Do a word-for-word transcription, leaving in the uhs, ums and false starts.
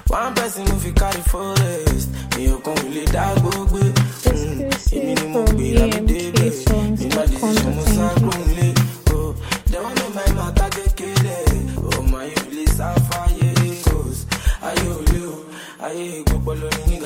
One person who fi carry forest. Me you come really dark go go. Exclusive from E M K songs dot com dot n g. Oh, they want me my matter get killed. Oh my, you really suffer, yeah, cause I you, I go follow me.